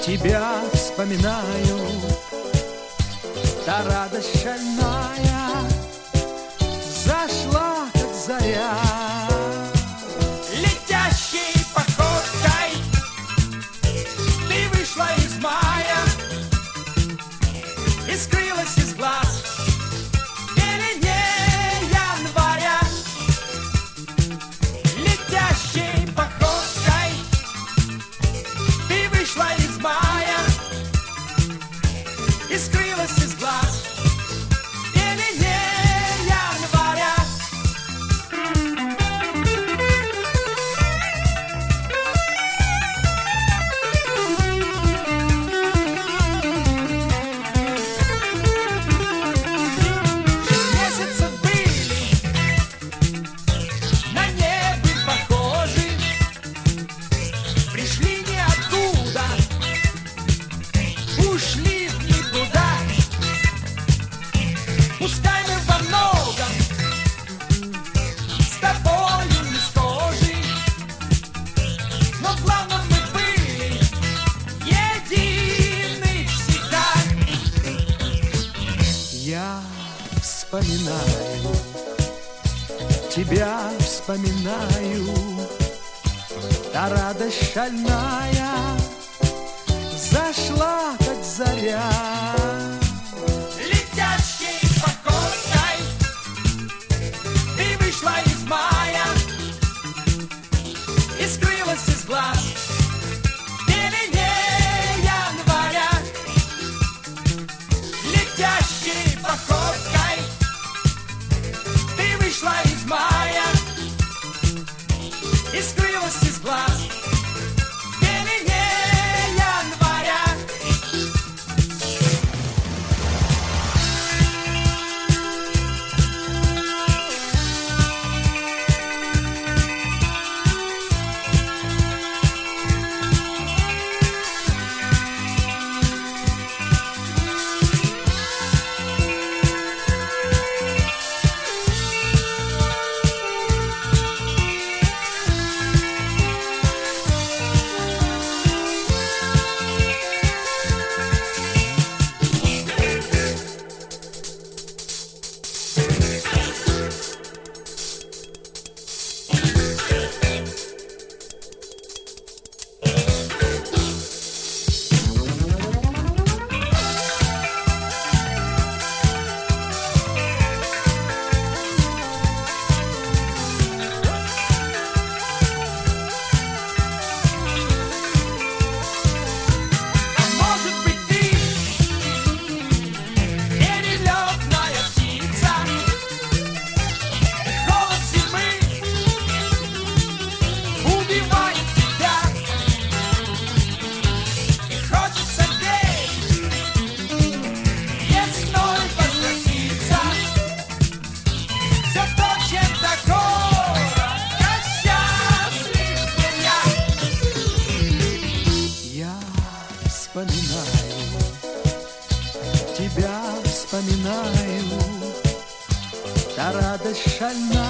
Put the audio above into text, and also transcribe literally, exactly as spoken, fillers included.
Тебя вспоминаю, та радость шальная зашла, как заря. Летящей походкой ты вышла из мая и скрылась из глаз в пелене января. Летящей походкой ты вышла из мая и скрылась из глаз в пелене января. Шесть месяцев были на небе похожи, пришли не оттуда, ушли в никуда. Пускай мы во многом с тобою не схожи, но в главном мы были едины всегда. Я вспоминаю, тебя вспоминаю, та радость шальная зашла, как заря. Летящей походкой ты вышла из мая и скрылась из глаз в пелене января. Летящей походкой ты вышла из мая и скрылась из глаз в пелене января. Вспоминаю, тебя вспоминаю, та радость шальная